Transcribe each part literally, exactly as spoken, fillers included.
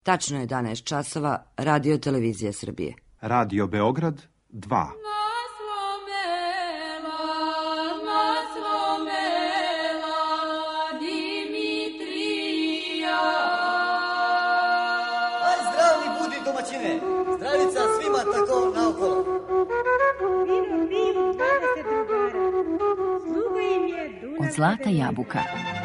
Tačno je jedanaest časova, Radio Televizija Srbije. Radio Beograd dva. Zdravica svima tako naokolo. Vino piju dvadeset drugara. Sluga im je Dunav. Od zlata jabuka.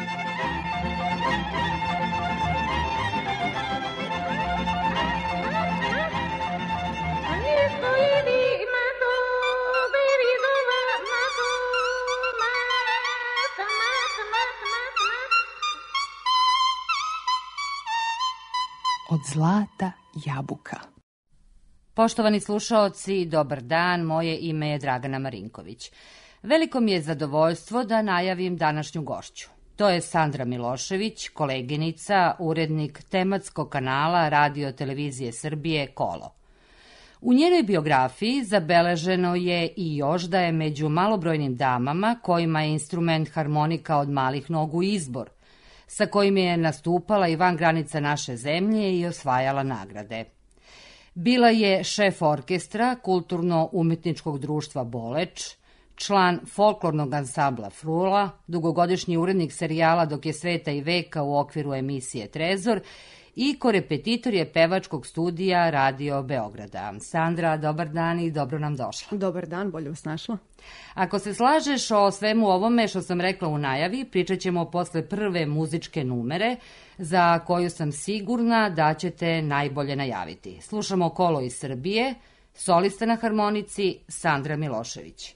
Od zlata jabuka. Poštovani slušaoci, dobar dan, moje ime je Dragana Marinković. Veliko mi je zadovoljstvo da najavim današnju gošću. To je Sandra Milošević, koleginica, urednik tematskog kanala Radio Televizije Srbije Kolo. U njenoj biografiji zabeleženo je i još da je među malobrojnim damama kojima je instrument harmonika od malih nogu izbor, sa kojim je nastupala i van granica naše zemlje i osvajala nagrade. Bila je šef orkestra Kulturno-umetničkog društva Boleč, član folklornog ansambla Frula, dugogodišnji urednik serijala Dok je sveta i veka u okviru emisije Trezor i korepetitor je pevačkog studija Radio Beograda. Sandra, dobar dan i dobro nam došla. Dobar dan, bolje vas našla. Ako se slažeš o svemu ovome što sam rekla u najavi, pričat ćemo posle prve muzičke numere, za koju sam sigurna da ćete najbolje najaviti. Slušamo Kolo iz Srbije, solista na harmonici Sandra Milošević.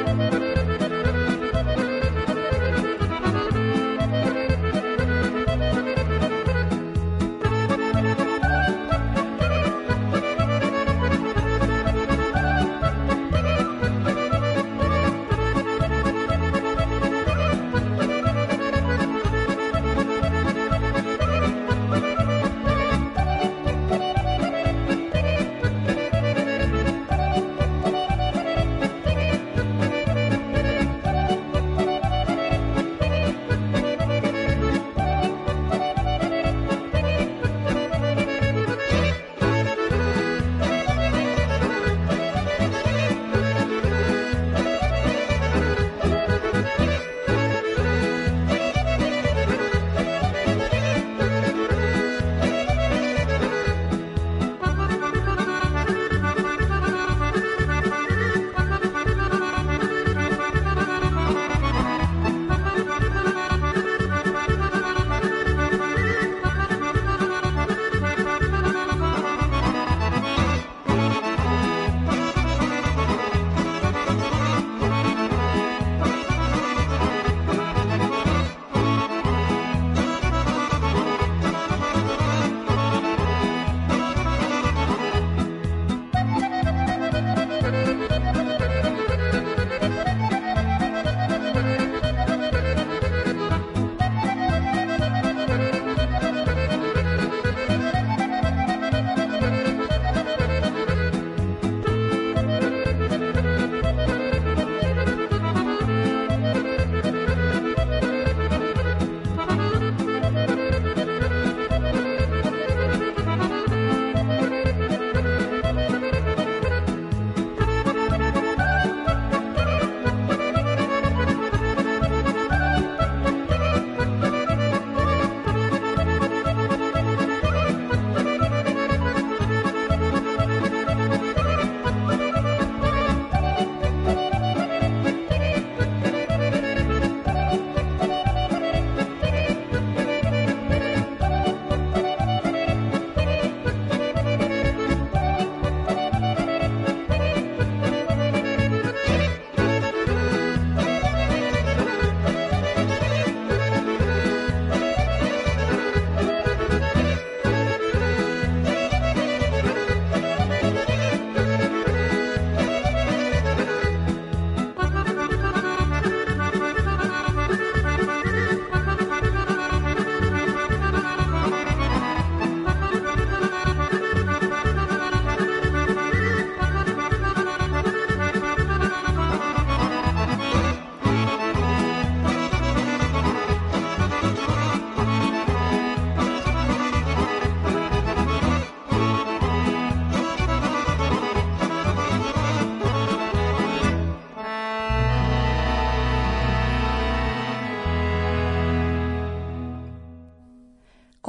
Thank you.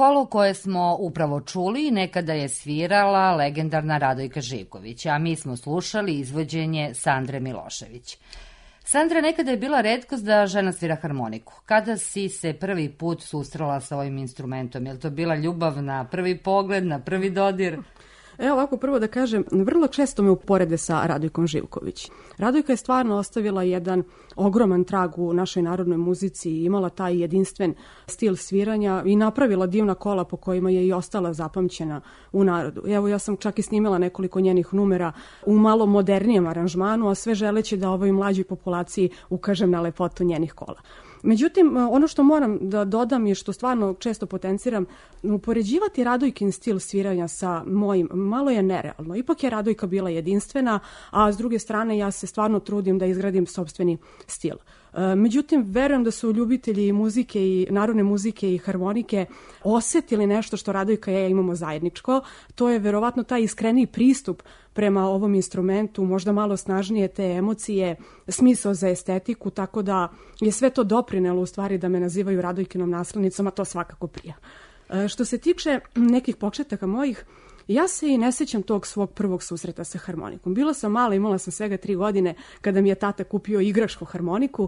Kolo koje smo upravo čuli nekada je svirala legendarna Radojka Živković, a mi smo slušali izvođenje Sandre Milošević. Sandra, nekada je bila retkost da žena svira harmoniku. Kada si se prvi put susrela sa ovim instrumentom? Je li to bila ljubav na prvi pogled, na prvi dodir? Evo ovako, prvo da kažem, vrlo često me uporede sa Radojkom Živković. Radojka je stvarno ostavila jedan ogroman trag u našoj narodnoj muzici i imala taj jedinstven stil sviranja i napravila divna kola po kojima je i ostala zapamćena u narodu. Evo, ja sam čak i snimila nekoliko njenih numera u malo modernijem aranžmanu, a sve želeći da ovoj mlađoj populaciji ukažem na lepotu njenih kola. Međutim, ono što moram da dodam je što stvarno često potenciram, upoređivati Radojkin stil sviranja sa mojim malo je nerealno. Ipak je Radojka bila jedinstvena, a s druge strane ja se stvarno trudim da izgradim sopstveni stil. Međutim, verujem da su ljubitelji muzike i narodne muzike i harmonike osetili nešto što Radojka i ja imamo zajedničko. To je verovatno taj iskreniji pristup prema ovom instrumentu, možda malo snažnije te emocije, smisao za estetiku, tako da je sve to doprinelo u stvari da me nazivaju Radojkinom naslednicom, a to svakako prija. Što se tiče nekih početaka mojih, ja se i ne sećam tog svog prvog susreta sa harmonikom. Bila sam mala, imala sam svega tri godine kada mi je tata kupio igračku harmoniku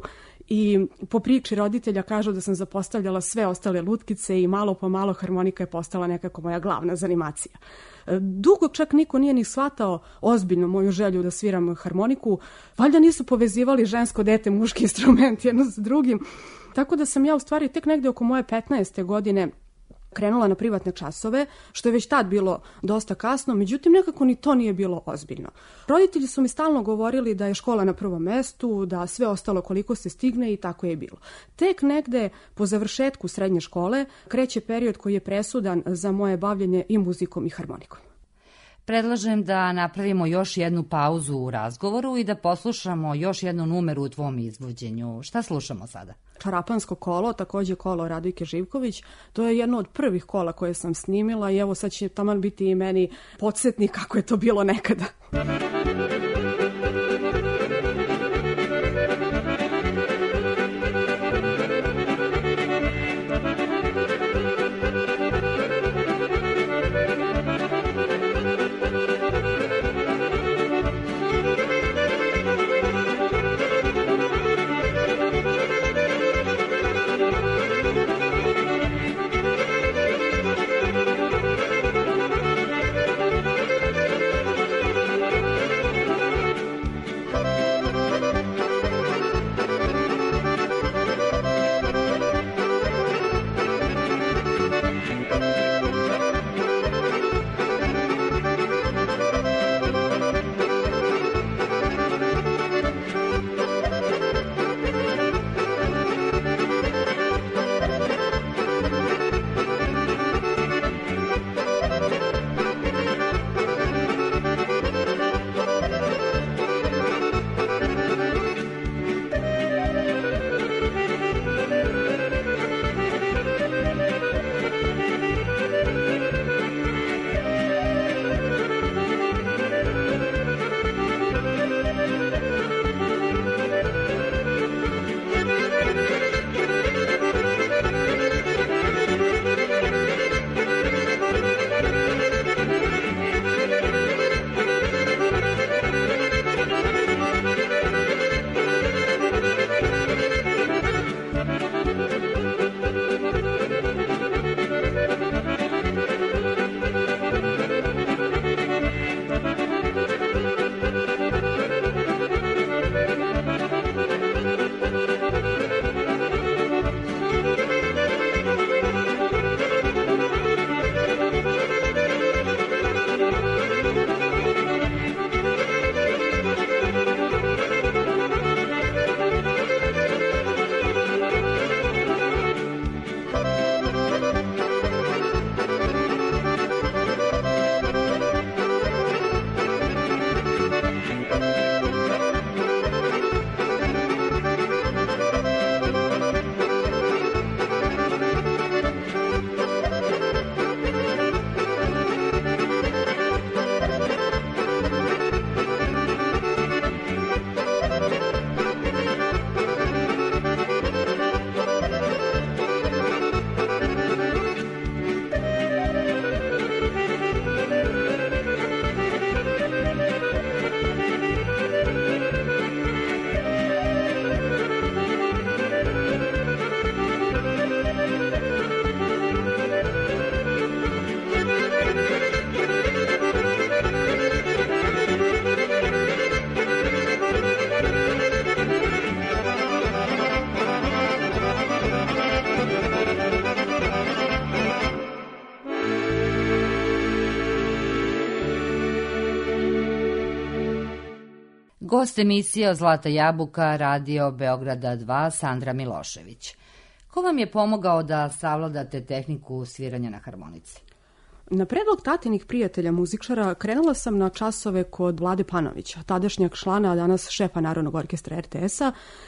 i po priči roditelja kažu da sam zapostavljala sve ostale lutkice i malo po malo harmonika je postala nekako moja glavna zanimacija. Dugo čak niko nije ni shvatao ozbiljno moju želju da sviram harmoniku. Valjda nisu povezivali žensko dete, muški instrument jedno s drugim. Tako da sam ja u stvari tek negde oko moje petnaeste godine krenula na privatne časove, što je već tad bilo dosta kasno, međutim nekako ni to nije bilo ozbiljno. Roditelji su mi stalno govorili da je škola na prvom mestu, da sve ostalo koliko se stigne i tako je bilo. Tek negde po završetku srednje škole kreće period koji je presudan za moje bavljenje i muzikom i harmonikom. Predlažem da napravimo još jednu pauzu u razgovoru i da poslušamo još jednu numeru u tvom izvođenju. Šta slušamo sada? Čarapansko kolo, takođe kolo Radojke Živković. To je jedno od prvih kola koje sam snimila i evo sad će taman biti i meni podsjetnik kako je to bilo nekada. Gost emisije od Zlata jabuka, Radio Beograda dva, Sandra Milošević. Ko vam je pomogao da savladate tehniku sviranja na harmonici? Na predlog tatinih prijatelja muzičara krenula sam na časove kod Vlade Panovića, tadašnjeg člana, a danas šefa Narodnog orkestra er te es-a,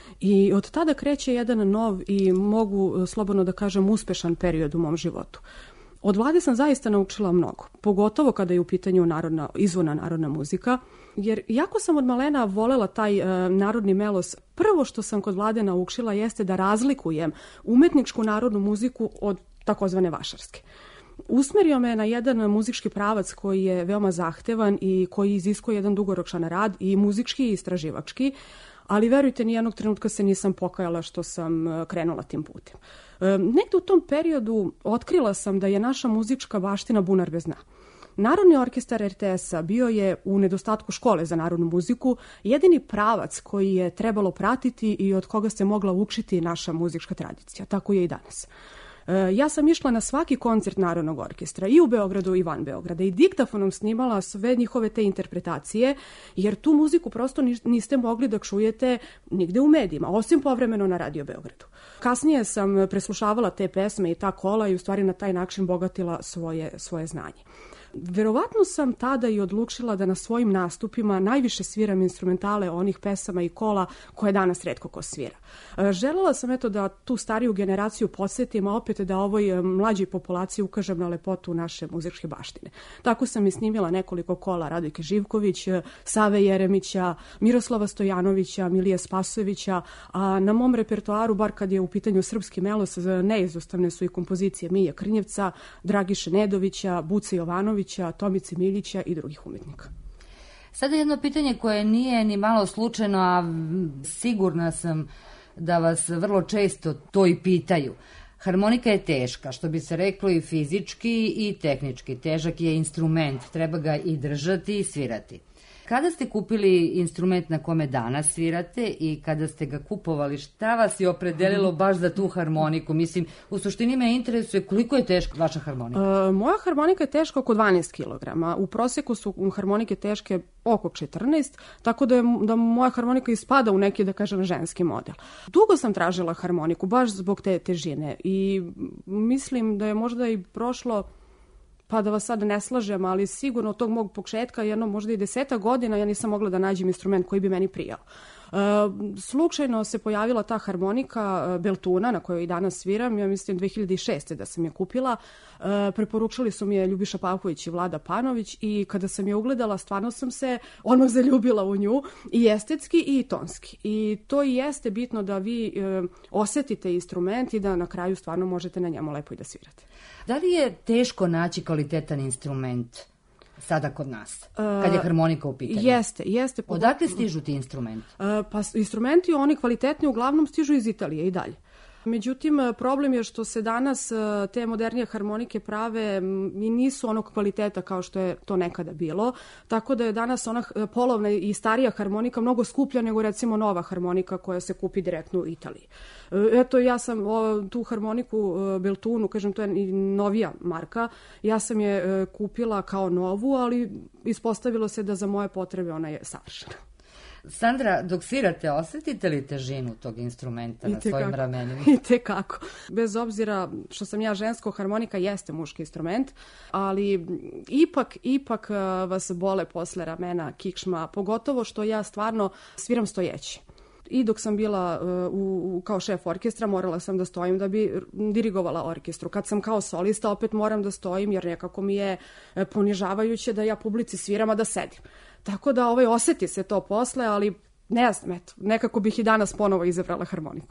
i od tada kreće jedan nov i mogu slobodno da kažem uspešan period u mom životu. Od Vlade sam zaista naučila mnogo, pogotovo kada je u pitanju narodna, izvorna narodna muzika, jer jako sam od malena volela taj e, narodni melos. Prvo što sam kod Vlade naučila jeste da razlikujem umetničku narodnu muziku od takozvane vašarske. Usmerio me na jedan muzički pravac koji je veoma zahtevan i koji iziskuje jedan dugoročan rad i muzički i istraživački, ali verujte, nijednog trenutka se nisam pokajala što sam krenula tim putem. E, negde u tom periodu otkrila sam da je naša muzička baština bunar bez dna. Narodni orkestar er te es-a bio je, u nedostatku škole za narodnu muziku, jedini pravac koji je trebalo pratiti i od koga se mogla učiti naša muzička tradicija. Tako je i danas. Ja sam išla na svaki koncert Narodnog orkestra i u Beogradu i van Beograda i diktafonom snimala sve njihove te interpretacije, jer tu muziku prosto niste mogli da čujete nigde u medijima, osim povremeno na Radio Beogradu. Kasnije sam preslušavala te pesme i ta kola i u stvari na taj način bogatila svoje, svoje znanje. Verovatno sam tada i odlučila da na svojim nastupima najviše sviram instrumentale onih pesama i kola koje danas retko ko svira. Želela sam eto da tu stariju generaciju podsjetim, a opet da ovoj mlađoj populaciji ukažem na lepotu naše muzičke baštine. Tako sam i snimila nekoliko kola Radojke Živković, Save Jeremića, Miroslava Stojanovića, Milije Spasojevića, a na mom repertoaru, bar kad je u pitanju srpski melos, neizostavne su i kompozicije Mije Krnjevca, Dragiše Nedovića, Buce Jovanovića, Tomice Miljića i drugih umetnika. Sada jedno pitanje koje nije ni malo slučajno, a sigurna sam da vas vrlo često to i pitaju. Harmonika je teška, što bi se reklo i fizički i tehnički. Težak je instrument, treba ga i držati i svirati. Kada ste kupili instrument na kome danas svirate i kada ste ga kupovali, šta vas je opredelilo baš za tu harmoniku? Mislim, u suštini me interesuje koliko je teška vaša harmonika? E, moja harmonika je teška oko dvanaest kilograma. U proseku su harmonike teške oko četrnaest, tako da, je, da moja harmonika ispada u neki, da kažem, ženski model. Dugo sam tražila harmoniku, baš zbog te težine, i mislim da je možda i prošlo, pa da vas sad ne slažem, ali sigurno od tog mog početka, jedno možda i deseta godina, ja nisam mogla da nađem instrument koji bi meni prijao. E, slučajno se pojavila ta harmonika Beltuna na kojoj i danas sviram, ja mislim dve hiljade šeste. da sam je kupila. E, preporučili su mi je Ljubiša Pavković i Vlada Panović i kada sam je ugledala, stvarno sam se odmah zaljubila u nju, i estetski i tonski. I to i jeste bitno da vi e, osetite instrument i da na kraju stvarno možete na njemu lepo i da svirate. Da li je teško naći kvalitetan instrument sada kod nas, kad je harmonika u pitanju? Jeste, jeste. Odakle stižu ti instrumenti? Pa instrumenti, oni kvalitetni, uglavnom stižu iz Italije i dalje. Međutim, problem je što se danas te modernije harmonike prave i nisu onog kvaliteta kao što je to nekada bilo, tako da je danas ona polovna i starija harmonika mnogo skuplja nego recimo nova harmonika koja se kupi direktno u Italiji. Eto, ja sam o, tu harmoniku Beltunu, kažem, to je i novija marka, ja sam je kupila kao novu, ali ispostavilo se da za moje potrebe ona je savršena. Sandra, dok svirate, osetite li težinu tog instrumenta na svojim ramenima? I tekako. Bez obzira što sam ja žensko, harmonika jeste muški instrument, ali ipak, ipak vas bole posle ramena, kičma, pogotovo što ja stvarno sviram stojeći. I dok sam bila u, u, kao šef orkestra, morala sam da stojim da bi dirigovala orkestru. Kad sam kao solista, opet moram da stojim, jer nekako mi je ponižavajuće da ja publici sviram, a da sedim. Tako da ovaj, oseti se to posle, ali ne znam, eto, nekako bih i danas ponovo izabrala harmoniku.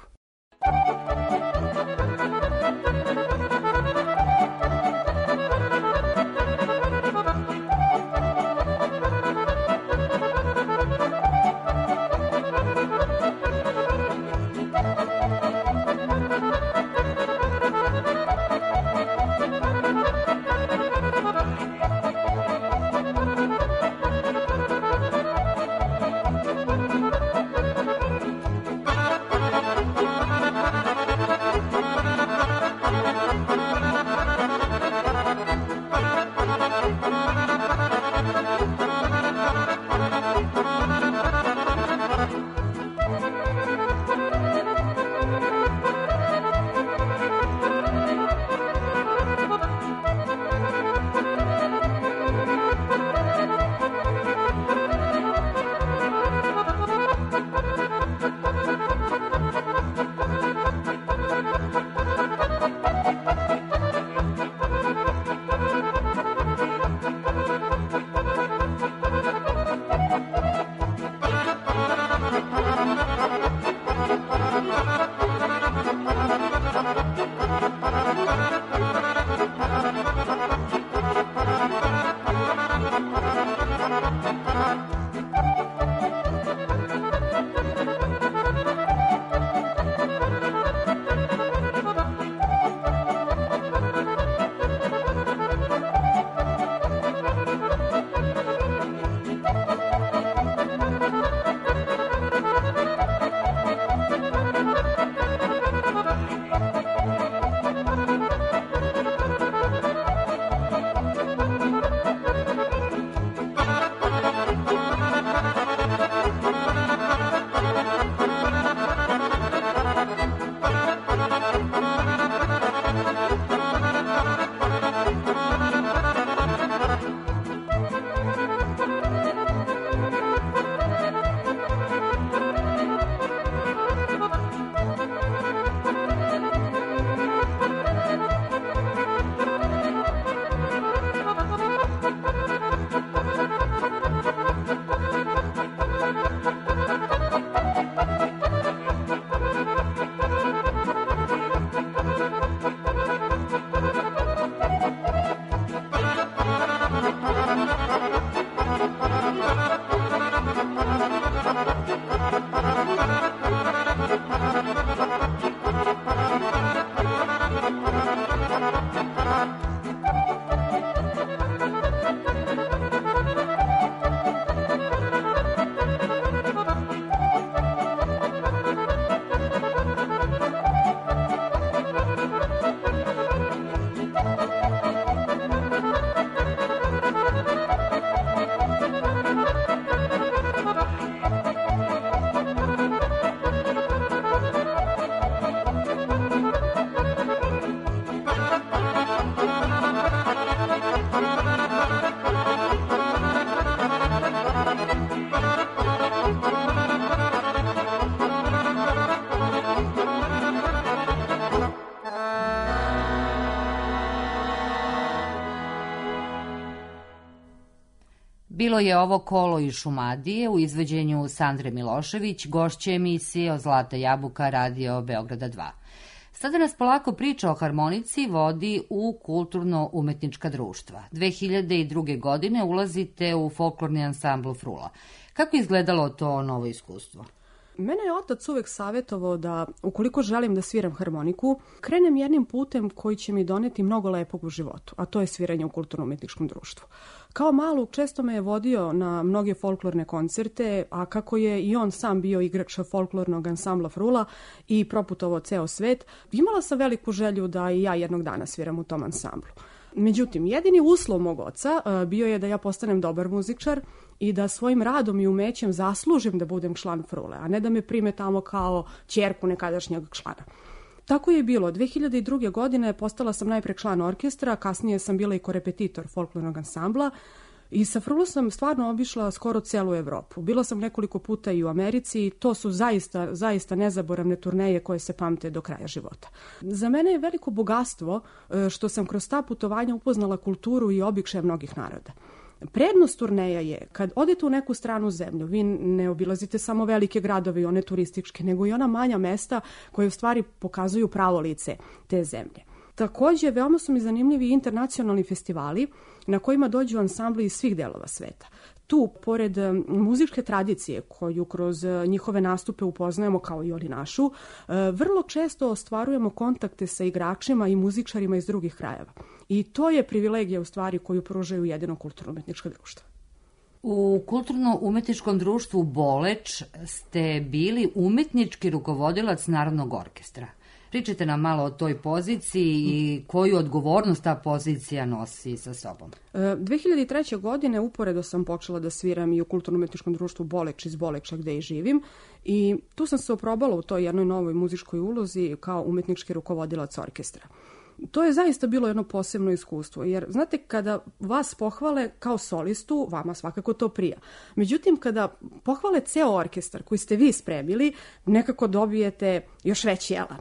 Bilo je ovo Kolo iz Šumadije u izveđenju Sandre Milošević, gošće emisije Od zlata jabuka Radio Beograda dva. Sada nas polako priča o harmonici vodi u kulturno-umetnička društva. dve hiljade druge. godine ulazite u folklorni ansambl Frula. Kako je izgledalo to novo iskustvo? Mene je otac uvek savjetovao da, ukoliko želim da sviram harmoniku, krenem jednim putem koji će mi doneti mnogo lepog u životu, a to je sviranje u kulturno-umetničkom društvu. Kao malog često me je vodio na mnoge folklorne koncerte, a kako je i on sam bio igrač folklornog ansambla Frula i proputovao ceo svet, imala sam veliku želju da i ja jednog dana sviram u tom ansamblu. Međutim, jedini uslov mog oca bio je da ja postanem dobar muzičar i da svojim radom i umećem zaslužim da budem član Frule, a ne da me prime tamo kao ćerku nekadašnjeg člana. Tako je bilo. dve hiljade druge. godine postala sam najpre član orkestra, kasnije sam bila i korepetitor folklornog ansambla i sa Frulom sam stvarno obišla skoro celu Evropu. Bila sam nekoliko puta i u Americi i to su zaista, zaista nezaboravne turneje koje se pamte do kraja života. Za mene je veliko bogatstvo što sam kroz ta putovanja upoznala kulturu i običaje mnogih naroda. Prednost turneja je, kad odete u neku stranu zemlju, vi ne obilazite samo velike gradove i one turističke, nego i ona manja mesta koje u stvari pokazuju pravo lice te zemlje. Takođe, veoma su mi zanimljivi internacionalni festivali na kojima dođu ansambli iz svih delova sveta. Tu, pored muzičke tradicije koju kroz njihove nastupe upoznajemo kao i oni našu, vrlo često ostvarujemo kontakte sa igračima i muzičarima iz drugih krajeva. I to je privilegija u stvari koju pružaju jedino kulturno-umetnička društva. U kulturno-umetničkom društvu Boleč ste bili umetnički rukovodilac Narodnog orkestra. Pričajte nam malo o toj poziciji i koju odgovornost ta pozicija nosi sa sobom. dve hiljade treće. godine uporedo sam počela da sviram i u kulturno-umetničkom društvu Boleč iz Boleča gde i živim i tu sam se oprobala u toj jednoj novoj muzičkoj ulozi kao umetnički rukovodilac orkestra. To je zaista bilo jedno posebno iskustvo, jer znate, kada vas pohvale kao solistu, vama svakako to prija. Međutim, kada pohvale ceo orkestar koji ste vi spremili, nekako dobijete još veći elan.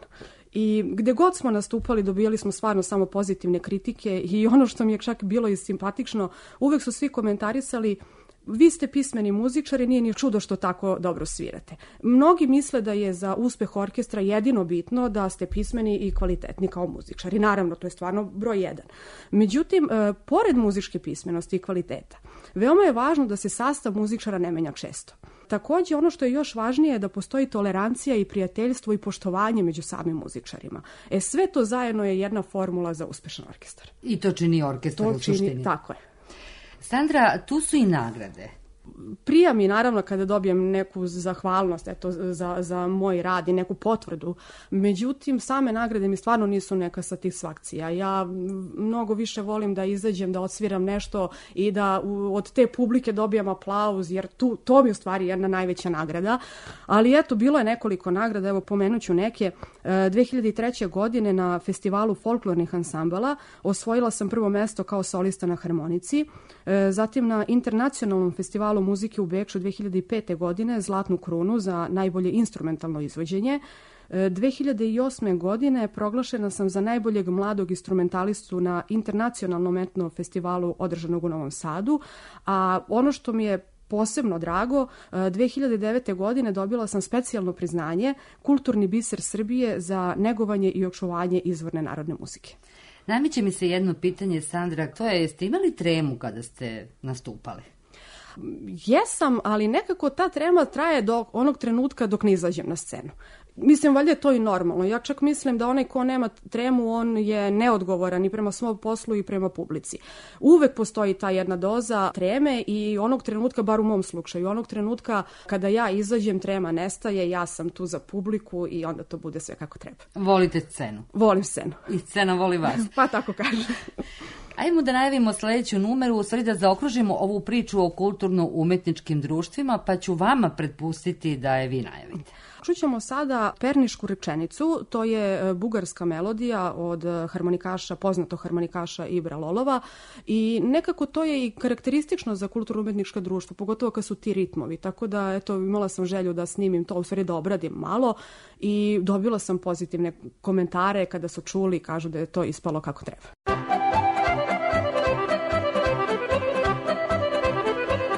I gde god smo nastupali, dobijali smo stvarno samo pozitivne kritike i ono što mi je čak bilo i simpatično, uvek su svi komentarisali: vi ste pismeni muzičari, nije ni čudo što tako dobro svirate. Mnogi misle da je za uspeh orkestra jedino bitno da ste pismeni i kvalitetni kao muzičari. Naravno, to je stvarno broj jedan. Međutim, pored muzičke pismenosti i kvaliteta, veoma je važno da se sastav muzičara ne menja često. Takođe, ono što je još važnije je da postoji tolerancija i prijateljstvo i poštovanje među samim muzičarima. E, sve to zajedno je jedna formula za uspešan orkestar. I to čini orkestar u suštini. Tako je. Sandra, tu su i nagrade. Prija mi naravno kada dobijem neku zahvalnost eto, za, za moj rad i neku potvrdu. Međutim, same nagrade mi stvarno nisu neka satisfakcija. Ja mnogo više volim da izađem, da odsviram nešto i da u, od te publike dobijam aplauz, jer tu, to mi je u stvari jedna najveća nagrada. Ali eto, bilo je nekoliko nagrada, evo pomenuću neke. dve hiljade treće. godine na festivalu folklornih ansambala osvojila sam prvo mesto kao solista na harmonici. Zatim na internacionalnom festivalu muzike u Beču dve hiljade pete. godine zlatnu krunu za najbolje instrumentalno izvođenje. dve hiljade osme. godine proglašena sam za najboljeg mladog instrumentalistu na internacionalnom etno festivalu održanog u Novom Sadu, a ono što mi je posebno drago, dve hiljade devete. godine dobila sam specijalno priznanje Kulturni biser Srbije za negovanje i očuvanje izvorne narodne muzike. Nameće mi se jedno pitanje, Sandra, to je, jeste imali tremu kada ste nastupali? Jesam, ali nekako ta trema traje do onog trenutka dok ne izađem na scenu. Mislim, valjda je to i normalno. Ja čak mislim da onaj ko nema tremu, on je neodgovoran i prema svom poslu i prema publici. Uvek postoji ta jedna doza treme i onog trenutka, bar u mom slučaju, onog trenutka kada ja izađem, trema nestaje, ja sam tu za publiku i onda to bude sve kako treba. Volite scenu? Volim scenu. I scena voli vas? Pa tako kažem. Ajmo da najavimo sledeću numeru, u stvari da zaokružimo ovu priču o kulturno-umetničkim društvima, pa ću vama pretpustiti da je vi najavite. Čućemo sada Pernišku rečenicu, to je bugarska melodija od harmonikaša, poznatog harmonikaša Ibra Lolova i nekako to je i karakteristično za kulturno-umetnička društva, pogotovo kad su ti ritmovi, tako da eto, imala sam želju da snimim to, u stvari da obradim malo i dobila sam pozitivne komentare kada su čuli, kažu da je to ispalo kako treba.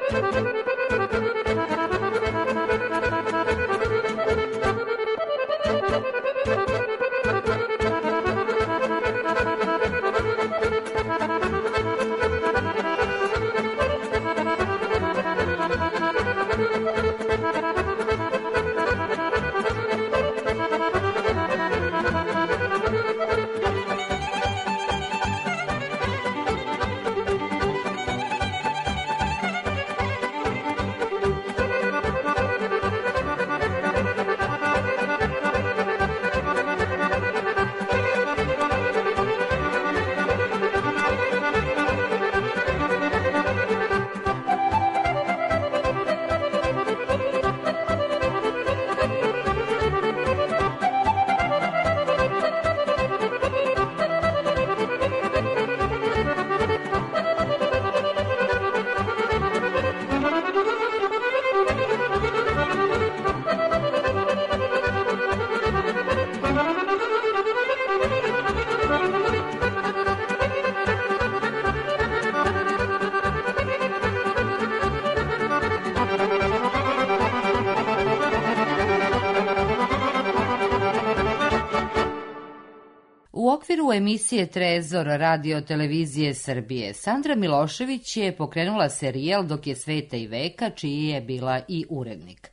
U okviru emisije Trezor radio televizije Srbije, Sandra Milošević je pokrenula serijal Dok je sveta i veka, čiji je bila i urednik.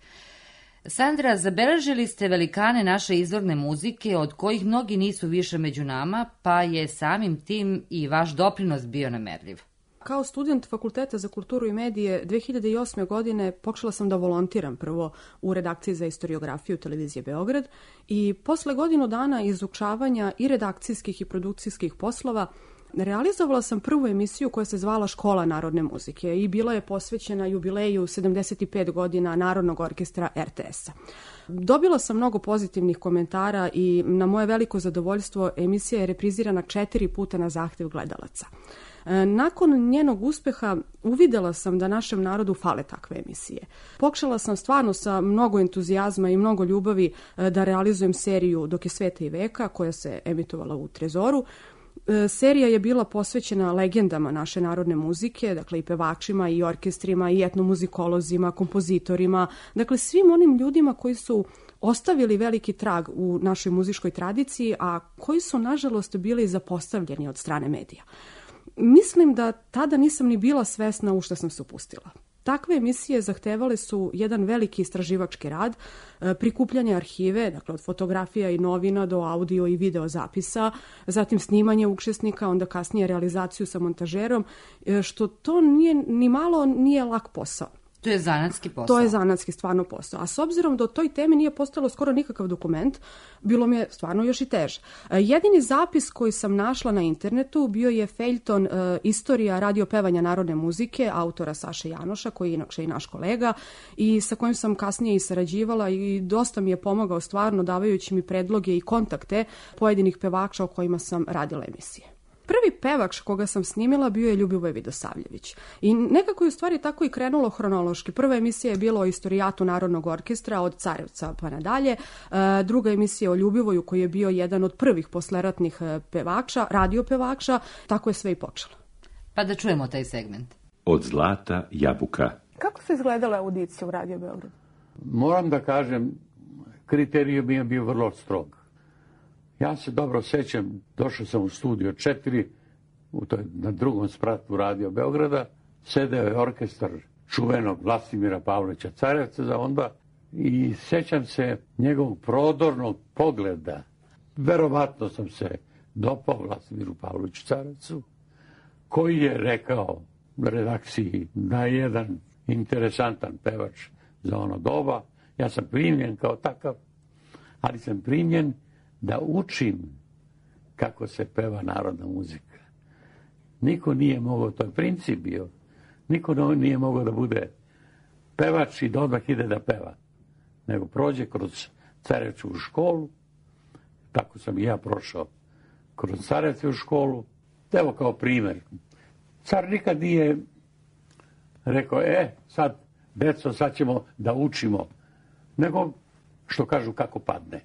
Sandra, zabeležili ste velikane naše izvorne muzike, od kojih mnogi nisu više među nama, pa je samim tim i vaš doprinos bio nemerljiv. Kao student Fakulteta za kulturu i medije dve hiljade osme. godine počela sam da volontiram prvo u redakciji za istoriografiju televizije Beograd i posle godinu dana izučavanja i redakcijskih i produkcijskih poslova realizovala sam prvu emisiju koja se zvala Škola narodne muzike i bila je posvećena jubileju sedamdeset pet godina Narodnog orkestra er te es-a. Dobila sam mnogo pozitivnih komentara i na moje veliko zadovoljstvo emisija je reprizirana četiri puta na zahtev gledalaca. Nakon njenog uspeha uvidela sam da našem narodu fale takve emisije. Pokušala sam stvarno sa mnogo entuzijazma i mnogo ljubavi da realizujem seriju Dok je sveta i veka, koja se emitovala u Trezoru. Serija je bila posvećena legendama naše narodne muzike, dakle i pevačima, i orkestrima, i etnomuzikolozima, kompozitorima, dakle svim onim ljudima koji su ostavili veliki trag u našoj muzičkoj tradiciji, a koji su nažalost bili zapostavljeni od strane medija. Mislim da tada nisam ni bila svesna u što sam se upustila. Takve emisije zahtevale su jedan veliki istraživački rad, prikupljanje arhive, dakle od fotografija i novina do audio i video zapisa, zatim snimanje učesnika, onda kasnije realizaciju sa montažerom, što to nije, ni malo nije lak posao. To je zanatski posao. To je zanatski stvarno posao. A s obzirom da o toj temi nije postalo skoro nikakav dokument, bilo mi je stvarno još i teže. Jedini zapis koji sam našla na internetu bio je feljton uh, Istorija radio pevanja narodne muzike autora Saše Janoša, koji je inače i naš kolega i sa kojim sam kasnije i sarađivala i dosta mi je pomogao stvarno davajući mi predloge i kontakte pojedinih pevača o kojima sam radila emisije. Prvi pevač koga sam snimila bio je Ljubivoj Vidosavljević. I nekako je u stvari tako i krenulo hronološki. Prva emisija je bila o istorijatu Narodnog orkestra od Carevca pa nadalje. Druga emisija o Ljubivoju koji je bio jedan od prvih posleratnih pevača, radio pevača. Tako je sve i počelo. Pa da čujemo taj segment. Od zlata jabuka. Kako su izgledale audicije u Radio Beograd? Moram da kažem, kriterijum je bio vrlo strog. Ja se dobro sećam, došao sam u studio četiri, u toj, na drugom spratu Radio Beograda, sedeo je orkestar čuvenog Vlastimira Pavlovića Carevca za onda i sećam se njegovog prodornog pogleda. Verovatno sam se dopao Vlastimiru Pavloviću Carevcu, koji je rekao redakciji da je jedan interesantan pevač za ono doba. Ja sam primljen kao takav, ali sam primljen da učim kako se peva narodna muzika. Niko nije mogao, to je princip bio, niko nije mogao da bude pevač i da odmah ide da peva, nego prođe kroz Carevčevu školu, tako sam i ja prošao kroz Carevčevu školu. Evo kao primer, car nikad nije rekao, e, sad, deco, sad ćemo da učimo, nego, što kažu, kako padne.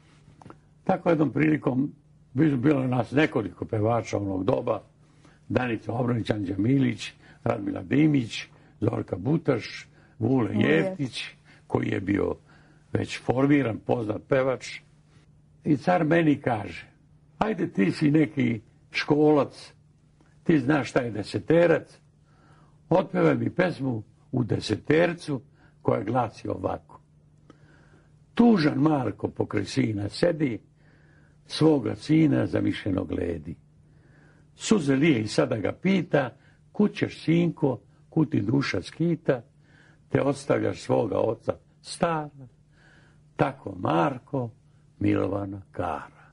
Tako jednom prilikom bilo je nas nekoliko pevača onog doba, Danica Obranić, Anđa Milić, Radmila Dimić, Zorka Butaš, Vule Jeftić, koji je bio već formiran, poznat pevač. I car meni kaže, ajde ti si neki školac, ti znaš šta je deseterac, otpevaj mi pesmu u desetercu koja glasi ovako. Tužan Marko pokraj sina sedi, svoga sina zamišljeno gledi. Suze lije i sada ga pita, kud ćeš sinko, kud ti duša skita, te ostavljaš svoga oca stara, tako Marko Milovana kara.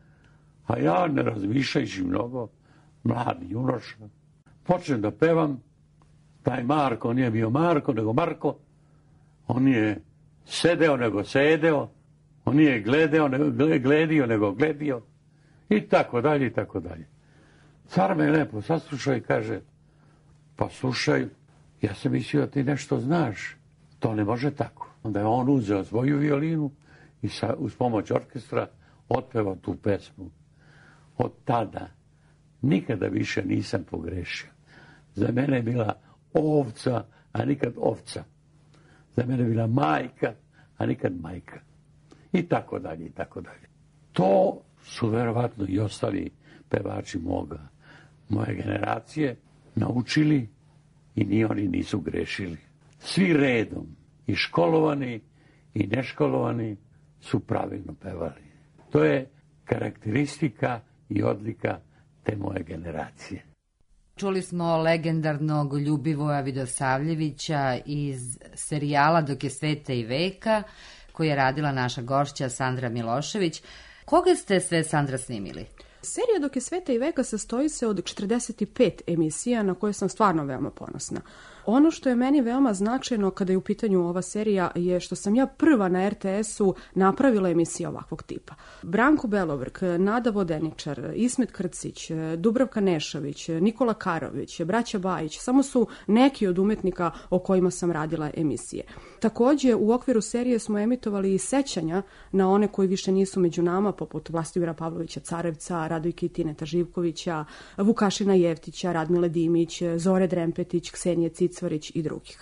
A ja, ne razmišljajući mnogo, mladi junoša, počnem da pevam. Taj Marko nije bio Marko, nego Marko. On je sedeo, nego sedeo. On nije gledeo, nego gledio, nego gledio. I tako dalje, i tako dalje. Car me lepo saslušao i kaže, pa slušaj, ja sam mislio da ti nešto znaš. To ne može tako. Onda je on uzeo svoju violinu i sa, uz pomoć orkestra otpevao tu pesmu. Od tada nikada više nisam pogrešio. Za mene je bila ovca, a nikad ovca. Za mene je bila majka, a nikad majka. I tako dalje, i tako dalje. To su verovatno i ostali pevači moga, moje generacije naučili i ni oni nisu grešili. Svi redom, i školovani i neškolovani, su pravilno pevali. To je karakteristika i odlika te moje generacije. Čuli smo legendarnog Ljubivoja Vidosavljevića iz serijala Dok je sveta i veka, koji je radila naša gošća Sandra Milošević. Koga ste sve, Sandra, snimili? Serija Dok je sveta i veka sastoji se od četrdeset pet emisija na koje sam stvarno veoma ponosna. Ono što je meni veoma značajno kada je u pitanju ova serija je što sam ja prva na er te esu napravila emisije ovakvog tipa. Branko Belovrk, Nada Vodeničar, Ismet Krcić, Dubravka Nešović, Nikola Karović, braća Bajić, samo su neki od umetnika o kojima sam radila emisije. Takođe, u okviru serije smo emitovali i sećanja na one koji više nisu među nama, poput Vlastimira Pavlovića Carevca, Radojke i Tineta Živkovića, Vukašina Jeftića, Radmile Dimić, Zore Drempetić, Ksenije Cicvarić i drugih.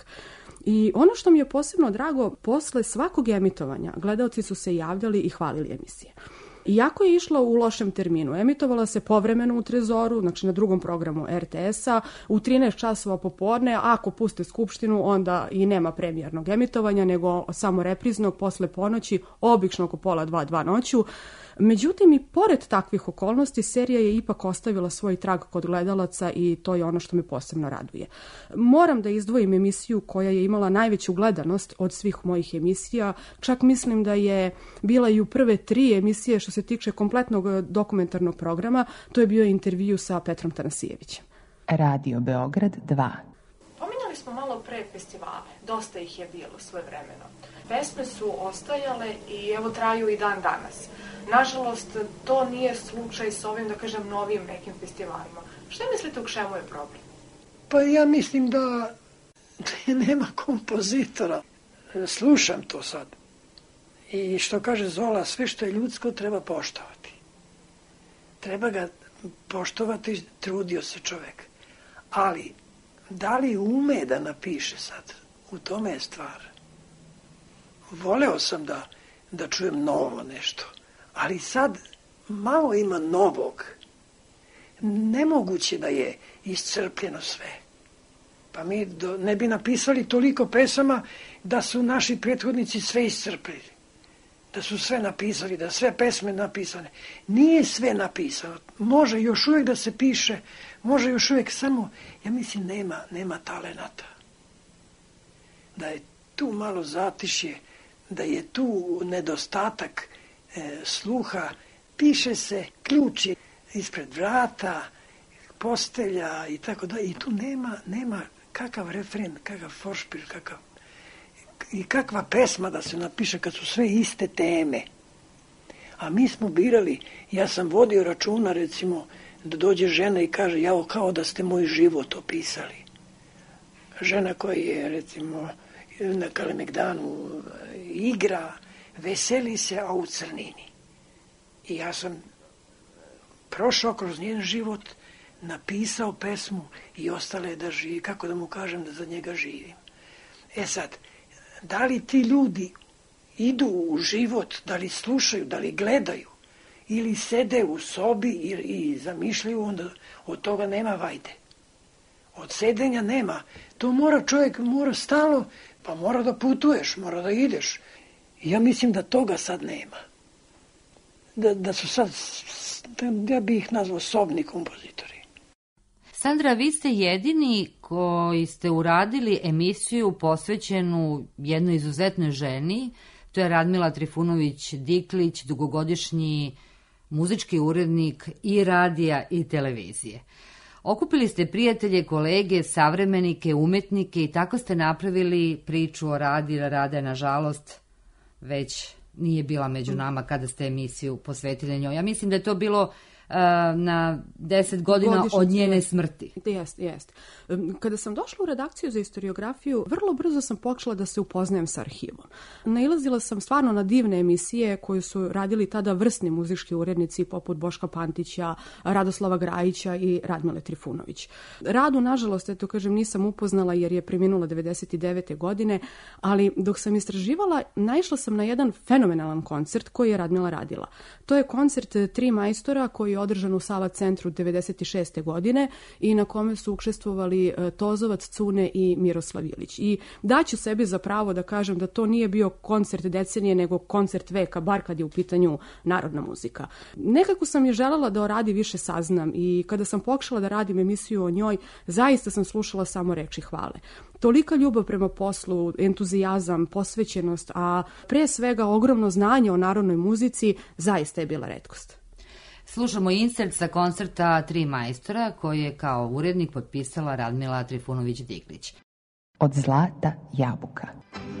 I ono što mi je posebno drago, posle svakog emitovanja gledaoci su se javljali i hvalili emisije. Iako je išlo u lošem terminu, emitovala se povremeno u Trezoru, znači na drugom programu er te esa, u trinaest časova popodne, a ako puste Skupštinu, onda i nema premijernog emitovanja, nego samo repriznog posle ponoći, obično oko pola dva, dva noću. Međutim, i pored takvih okolnosti, serija je ipak ostavila svoj trag kod gledalaca i to je ono što me posebno raduje. Moram da izdvojim emisiju koja je imala najveću gledanost od svih mojih emisija, čak mislim da je bila i u prve tri emisije što se tiče kompletnog dokumentarnog programa, to je bio intervju sa Petrom Tanasijevićem. Radio Beograd dva. Pominjali smo malo pre festivale, dosta ih je bilo svojevremeno. Pesme su ostajale i evo traju i dan danas. Nažalost, to nije slučaj s ovim, da kažem, novim nekim festivalima. Šta mislite, u čemu je problem? Pa ja mislim da nema kompozitora. Slušam to sad. I što kaže Zola, sve što je ljudsko treba poštovati. Treba ga poštovati, trudio se čovek. Ali, da li ume da napiše sad? U tome je stvar. Voleo sam da, da čujem novo nešto. Ali sad malo ima novog. Nemoguće da je iscrpljeno sve. Pa mi do, ne bi napisali toliko pesama da su naši prethodnici sve iscrpili. Da su sve napisali, da sve pesme napisane. Nije sve napisano. Može još uvijek da se piše, može još uvijek samo, ja mislim, nema, nema talenata. Da je tu malo zatišje, da je tu nedostatak e, sluha, piše se ključi ispred vrata, postelja i tako da. I tu nema, nema kakav refren, kakav foršpil, kakav i kakva pesma da se napiše kad su sve iste teme. A mi smo birali, ja sam vodio računa, recimo, da dođe žena i kaže, jao, kao da ste moj život opisali. Žena koja je, recimo, na Kalemegdanu igra, veseli se, a u crnini. I ja sam prošao kroz njen život, napisao pesmu i ostale da živi, kako da mu kažem da za njega živim. E sad, da li ti ljudi idu u život, da li slušaju, da li gledaju, ili sede u sobi i, i zamišljaju, onda od toga nema vajde. Od sedenja nema. To mora čovjek, mora stalo, pa mora da putuješ, mora da ideš. I ja mislim da toga sad nema. Da, da su sad, ja bih ih nazvao sobni kompozitori. Sandra, vi ste jedini koji ste uradili emisiju posvećenu jednoj izuzetnoj ženi, to je Radmila Trifunović-Diklić, dugogodišnji muzički urednik i radija i televizije. Okupili ste prijatelje, kolege, savremenike, umetnike i tako ste napravili priču o Radi. Rada, nažalost, već nije bila među nama kada ste emisiju posvetili njoj. Ja mislim da je to bilo na deset godina Godišnjice od njene smrti. Jest, jest. Kada sam došla u redakciju za istoriografiju, vrlo brzo sam počela da se upoznajem sa arhivom. Nailazila sam stvarno na divne emisije koje su radili tada vrsni muzički urednici poput Boška Pantića, Radoslava Grajića i Radmile Trifunović. Radu, nažalost, eto kažem, nisam upoznala jer je preminula devedeset devete godine, ali dok sam istraživala, naišla sam na jedan fenomenalan koncert koji je Radmila radila. To je koncert Tri majstora koji je održan u Sava centru devedeset šeste godine i na kome su učestvovali Tozovac, Cune i Miroslav Ilić. I daću sebi za pravo da kažem da to nije bio koncert decenije, nego koncert veka, bar kad je u pitanju narodna muzika. Nekako sam je želela da o Radi više saznam i kada sam pokušala da radim emisiju o njoj, zaista sam slušala samo reči hvale. Tolika ljubav prema poslu, entuzijazam, posvećenost, a pre svega ogromno znanje o narodnoj muzici zaista je bila retkost. Slušamo insert sa koncerta Tri majstora koji je kao urednik potpisala Radmila Trifunović-Diklić. Od zlata jabuka.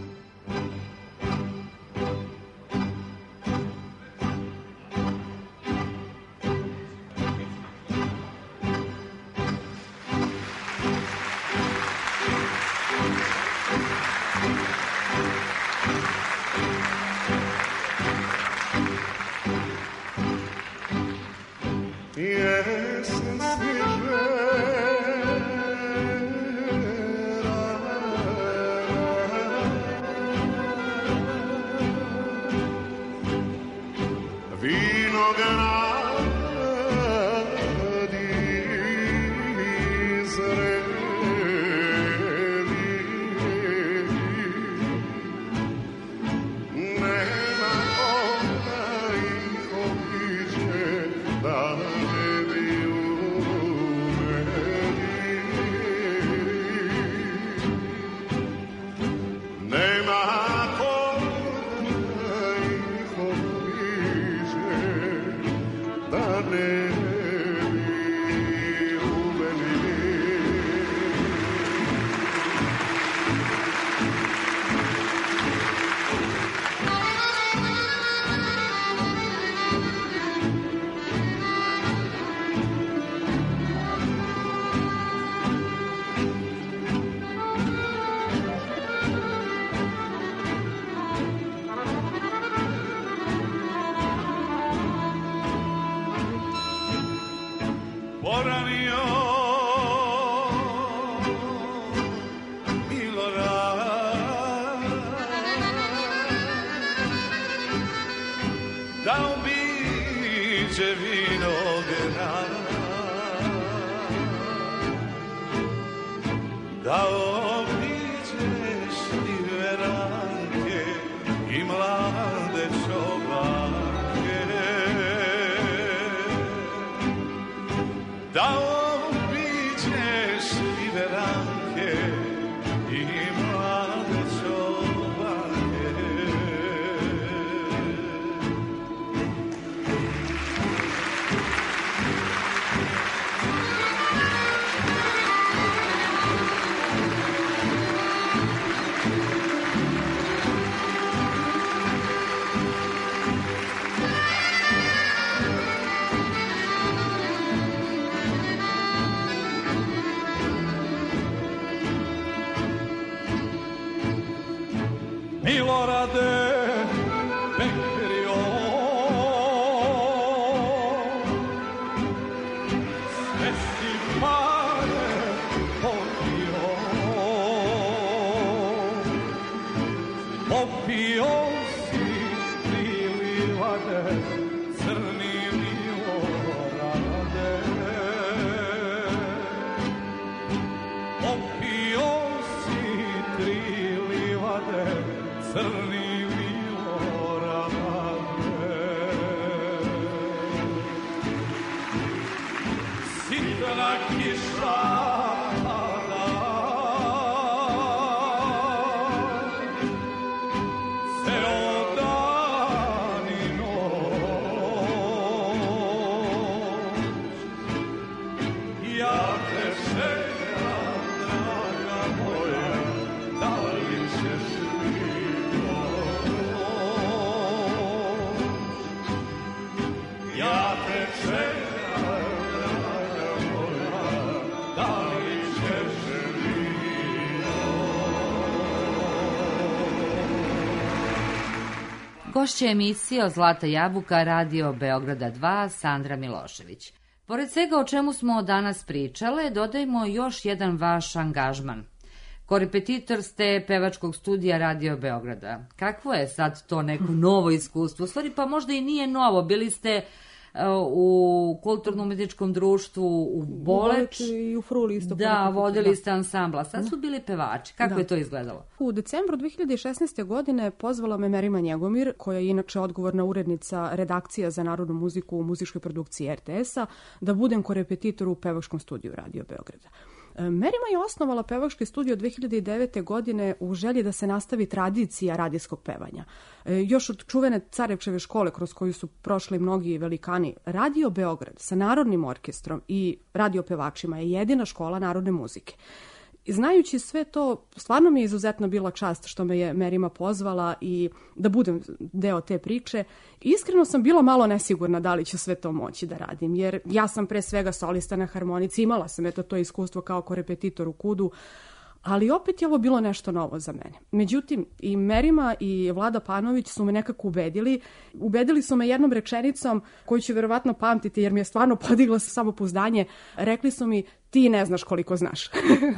Jesen svježera, vinogradi zreli, nema ona ih obiđe da poranio Milorad da obiđe vinograd, da obiđeš štive ranke i mlade čobanke, da obiđeš štive ranke i mlade čobanke. Milorade Bekerio, svesti crni viorane. Sitna kiša Gošća emisije o Zlata jabuka Radio Beograda dva, Sandra Milošević. Pored svega o čemu smo danas pričale, dodajmo još jedan vaš angažman. Korepetitor ste pevačkog studija Radio Beograda. Kakvo je sad to neko novo iskustvo? U stvari pa možda i nije novo, bili ste u kulturno-umetničkom društvu u Boleč i u Fruli isto. Da, vodili ste ansambla. Sad su bili pevači. Kako da. je to izgledalo? U decembru dve hiljade šesnaeste. godine pozvala me Merima Njegomir, koja je inače odgovorna urednica redakcija za narodnu muziku u muzičkoj produkciji R T S-a, da budem korepetitor u pevačkom studiju Radio Beograda. Merima je osnovala pevački studio dve hiljade devete. godine u želji da se nastavi tradicija radijskog pevanja. Još od čuvene Carevčeve škole kroz koju su prošli mnogi velikani, Radio Beograd sa Narodnim orkestrom i radio pevačima je jedina škola narodne muzike. Znajući sve to, stvarno mi je izuzetno bila čast što me je Merima pozvala i da budem deo te priče. Iskreno sam bila malo nesigurna da li ću sve to moći da radim, jer ja sam pre svega solista na harmonici, imala sam eto to iskustvo kao korepetitor u Kudu, ali opet je ovo bilo nešto novo za mene. Međutim, i Merima i Vlada Panović su me nekako ubedili. Ubedili su me jednom rečenicom koju ću verovatno pamtiti jer mi je stvarno podigla samopouzdanje. Rekli su mi, ti ne znaš koliko znaš.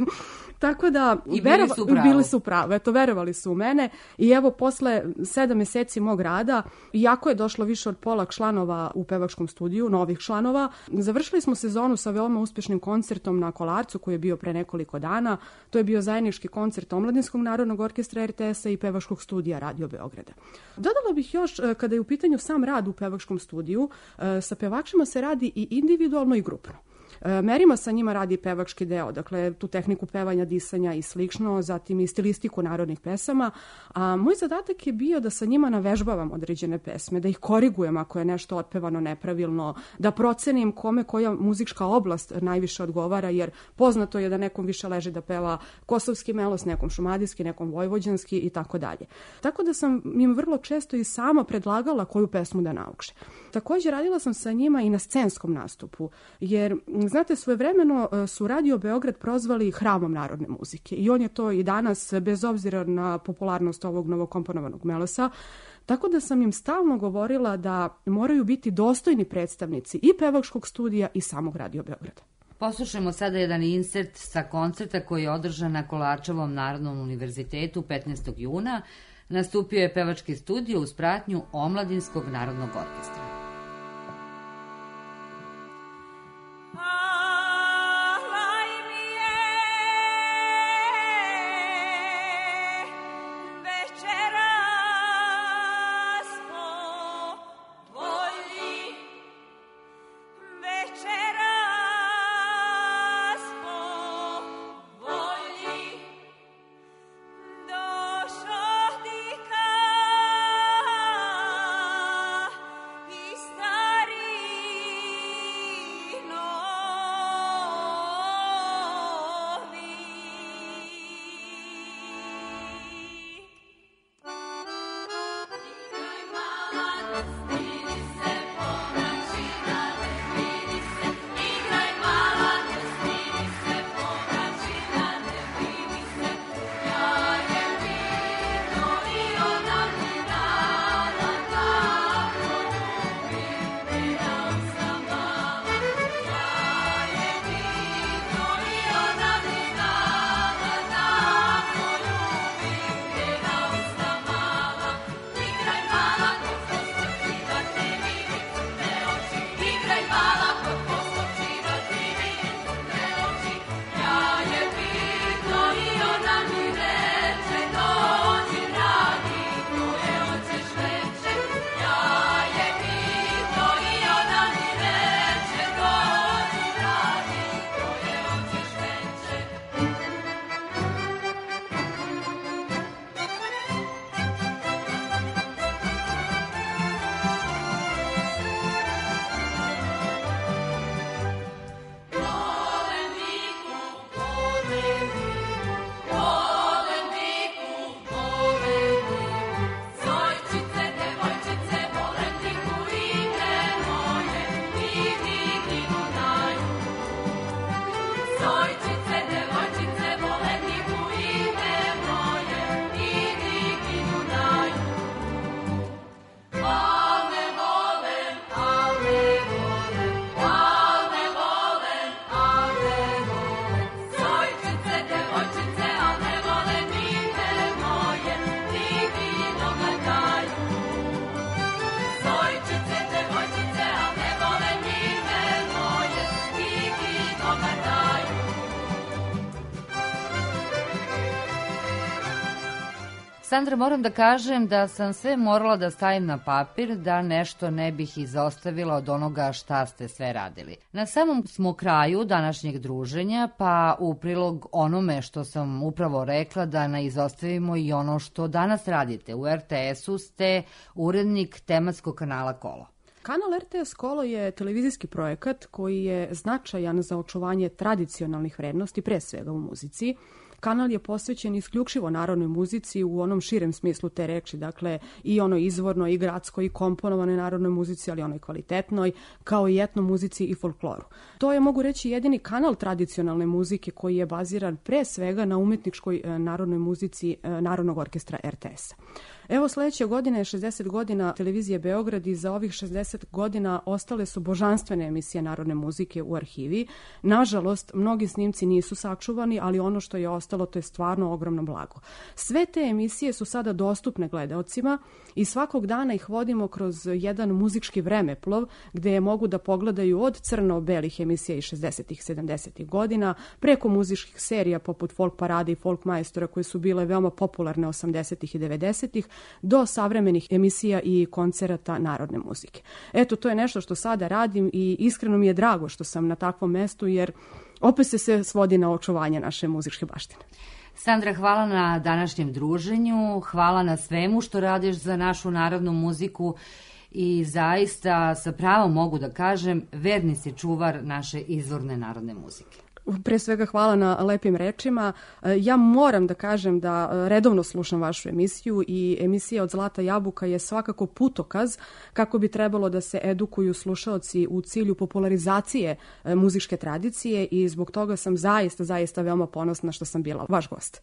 Tako da, I bili su pravo. Bili su pravo. Eto, verovali su u mene i evo, posle sedam meseci mog rada, iako je došlo više od pola članova u pevačkom studiju, novih članova, završili smo sezonu sa veoma uspešnim koncertom na Kolarcu koji je bio pre nekoliko dana. To je bio zajednički koncert Omladinskog narodnog orkestra R T S-a i pevačkog studija Radio Beograda. Dodala bih još, kada je u pitanju sam rad u pevačkom studiju, sa pevačima se radi i individualno i grupno. Merima sa njima radi pevački deo, dakle tu tehniku pevanja, disanja i slično, zatim i stilistiku narodnih pesama, a moj zadatak je bio da sa njima navežbavam određene pesme, da ih korigujem ako je nešto otpevano nepravilno, da procenim kome koja muzička oblast najviše odgovara, jer poznato je da nekom više leži da peva kosovski melos, nekom šumadijski, nekom vojvođanski i tako dalje. Tako da sam im vrlo često i sama predlagala koju pesmu da nauče. Također radila sam sa njima i na scenskom nastupu, jer znate, svojevremeno su Radio Beograd prozvali hramom narodne muzike i on je to i danas, bez obzira na popularnost ovog novokomponovanog melosa, tako da sam im stalno govorila da moraju biti dostojni predstavnici i pevačkog studija i samog Radio Beograda. Poslušajmo sada jedan insert sa koncerta koji je održan na Kolarčevom Narodnom univerzitetu petnaestog juna. Nastupio je pevački studio uz pratnju Omladinskog narodnog orkestra. Yeah. Sandra, moram da kažem da sam sve morala da stavim na papir da nešto ne bih izostavila od onoga šta ste sve radili. Na samom smo kraju današnjeg druženja, pa u prilog onome što sam upravo rekla da ne izostavimo i ono što danas radite. U er te esu ste urednik tematskog kanala Kolo. Kanal er te es Kolo je televizijski projekat koji je značajan za očuvanje tradicionalnih vrednosti, pre svega u muzici. Kanal je posvećen isključivo narodnoj muzici u onom širem smislu te reči, dakle i onoj izvornoj, i gradskoj, i komponovanoj narodnoj muzici, ali onoj kvalitetnoj, kao i etno muzici i folkloru. To je, mogu reći, jedini kanal tradicionalne muzike koji je baziran pre svega na umetničkoj narodnoj muzici Narodnog orkestra er te esa. Evo, sledeće godine je šezdeset godina televizije Beograd i za ovih šezdeset godina ostale su božanstvene emisije narodne muzike u arhivi. Nažalost, mnogi snimci nisu sačuvani, ali ono što je ostalo to je stvarno ogromno blago. Sve te emisije su sada dostupne gledaocima i svakog dana ih vodimo kroz jedan muzički vremeplov gde mogu da pogledaju od crno-belih emisija iz šezdesetih, sedamdesetih godina, preko muzičkih serija poput Folk parade i Folk majstora koje su bile veoma popularne osamdesetih i devedesetih, do savremenih emisija i koncerata narodne muzike. Eto, to je nešto što sada radim i iskreno mi je drago što sam na takvom mestu, jer opet se sve svodi na očuvanje naše muzičke baštine. Sandra, hvala na današnjem druženju, hvala na svemu što radiš za našu narodnu muziku i zaista sa pravom mogu da kažem, verni si čuvar naše izvorne narodne muzike. Pre svega hvala na lepim rečima. Ja moram da kažem da redovno slušam vašu emisiju i emisija Od zlata jabuka je svakako putokaz kako bi trebalo da se edukuju slušaoci u cilju popularizacije muzičke tradicije i zbog toga sam zaista, zaista veoma ponosna što sam bila vaš gost.